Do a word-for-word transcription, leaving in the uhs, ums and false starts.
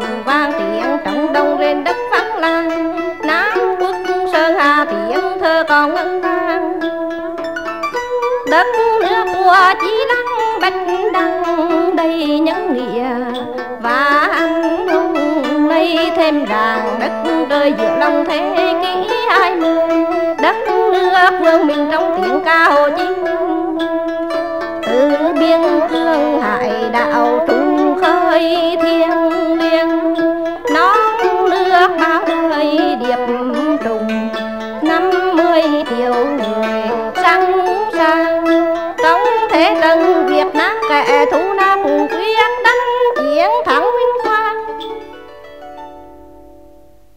vang tiếng trong đông lên đất vắng làng. Nam quốc sơn hà tiếng thơ còn ngân vang. Đất nước của Chí Lăng bạch đăng đầy nhân nghĩa và anh hùng nay thêm ràng đất rơi giữa lòng thế kỷ hai mươi. Đất nước vương mình trong tiếng ca Hồ Chí Minh, từ biên cương hải đảo trung khơi thiêng liêng. Non nước bao đời điệp trùng, năm mươi triệu người sẵn sàng. Trong thế trận Việt Nam kẻ thù nào cũng quyết đánh chiến thắng